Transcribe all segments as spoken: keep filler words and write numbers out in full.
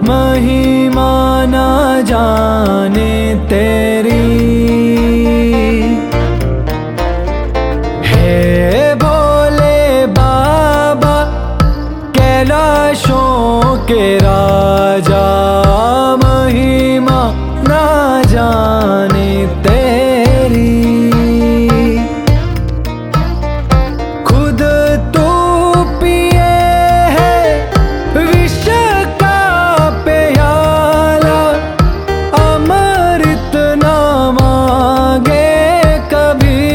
महिमा ना जाने तेरी। हे भोले बाबा कैलाशों के राजा, महिमा ना जाने तेरी। खुद तू पिए है विष का प्याला, अमृत ना मांगे कभी।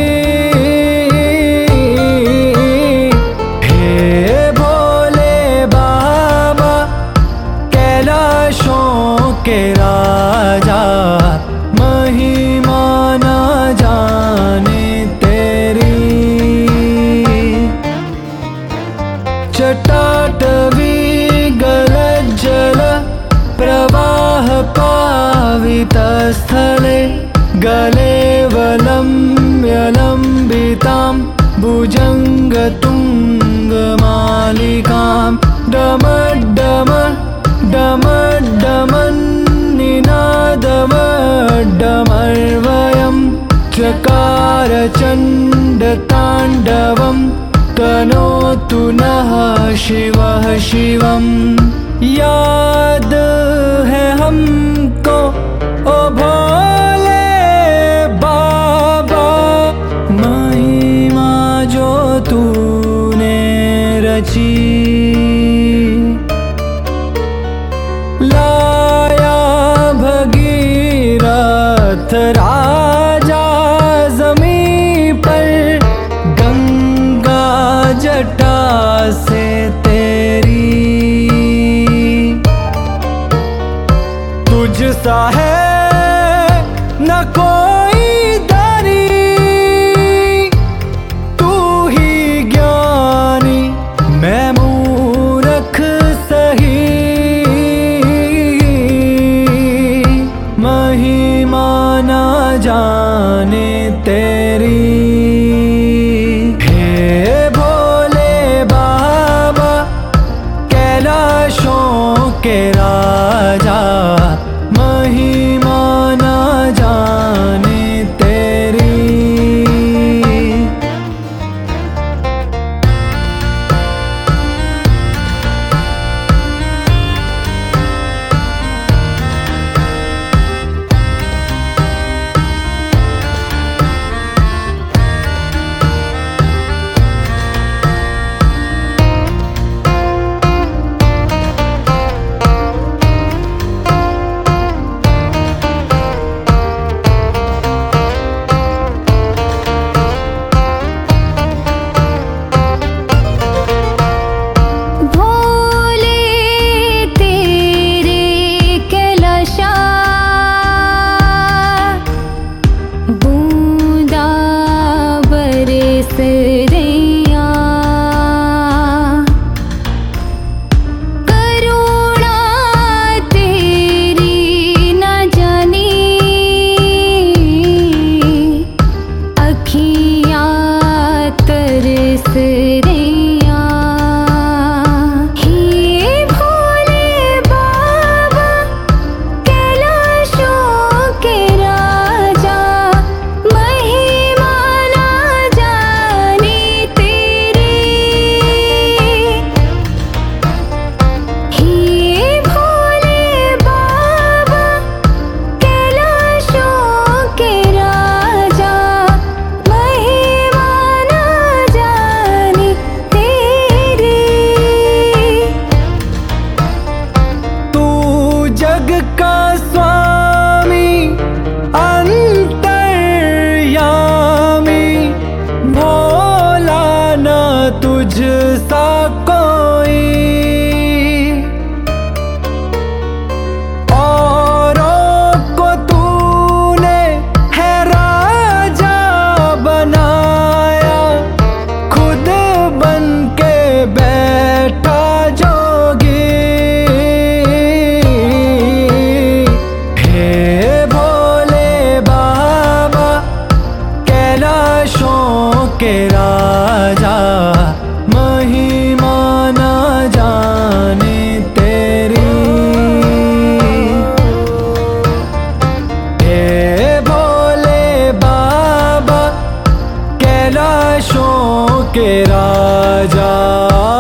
हे भोले बाबा कैलाशों के राजा, महिमा ना जाने तेरी। जटाटवी गलज्जल प्रवाह पावितस्थले, गलेवलम्ब्य लम्बितां भुजङ्गतुङ्गमालिकां। डमड्डम डमड्डमन्निनादमड्डमर्वयं, चकार चण्डताण्डवं तनोतु नः शिवः शिवम्। याद है हमको ओ भोले बाबा, महिमा जो तूने रची। लाया भगीरथ राजा ज़मीं पर, गंगा जटा से तेरी। तुझ सा है न कोई दानी, तू ही ज्ञानी मैं मूर्ख सही। महिमा ना जाने तेरी। हे भोले बाबा कैलाशों के राजा, महिमा ना जाने तेरी। महिमा ना जाने राजा